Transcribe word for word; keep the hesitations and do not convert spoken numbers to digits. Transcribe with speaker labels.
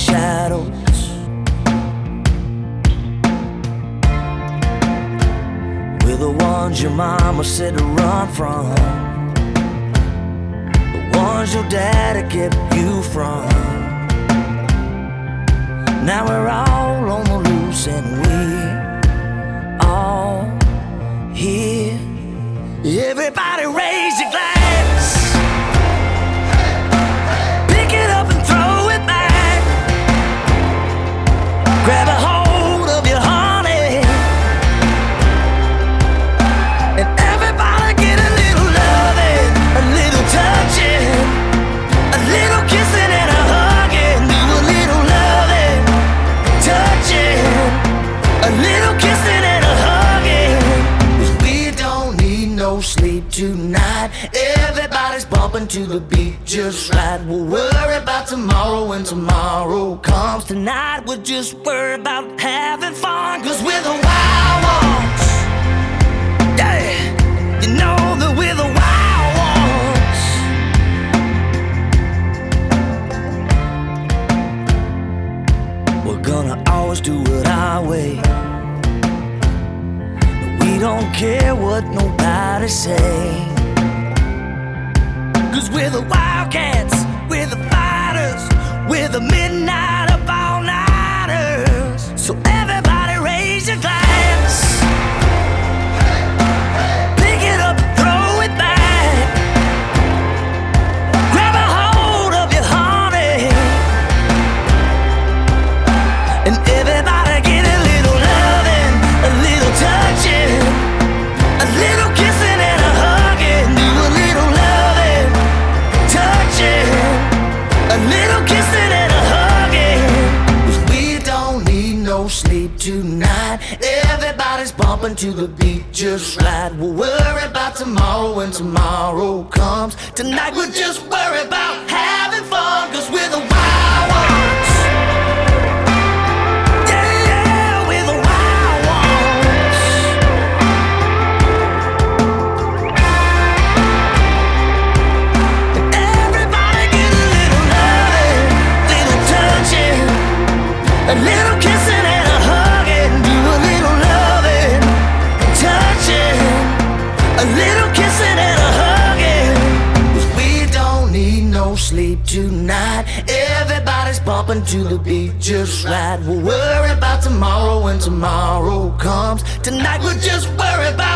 Speaker 1: shadows. We're the ones your mama said to run from, the ones your daddy kept you from. Now we're all on the loose and we're all here. Everybody raise your glass, pick it up and throw it back. Grab a hold of your honey, and everybody get a little loving, a little touching, a little kissing and a hugging. Do a little loving, touching, a little kissing and a hugging. 'Cause we don't need no sleep tonight. Everybody's bumping to the beat just right. We'll worry about tomorrow when tomorrow comes. Tonight we'll just worry about having fun. 'Cause we're the wild ones. Yeah, you know that we're the wild ones. We're gonna always do it our way. We don't care what nobody say. 'Cause we're the wildcats, we're the fighters, we're the midnight up all nighters. So everybody raise your glass, pick it up and throw it back. Grab a hold of your honey, and everybody get a little loving, a little touching, a little kissing and a hugging. Do a little loving, touching, a little kissing and a hugging. 'Cause we don't need no sleep tonight. Everybody's bumping to the beat just right. We'll worry about tomorrow when tomorrow comes. Tonight we'll just worry about having fun. 'Cause we're the wild ones. A little kissing and a hugging. Do a little loving, touching, a little kissing and a hugging. 'Cause we don't need no sleep tonight. Everybody's bumping to the beat just right. We'll worry about tomorrow when tomorrow comes. Tonight we'll just worry about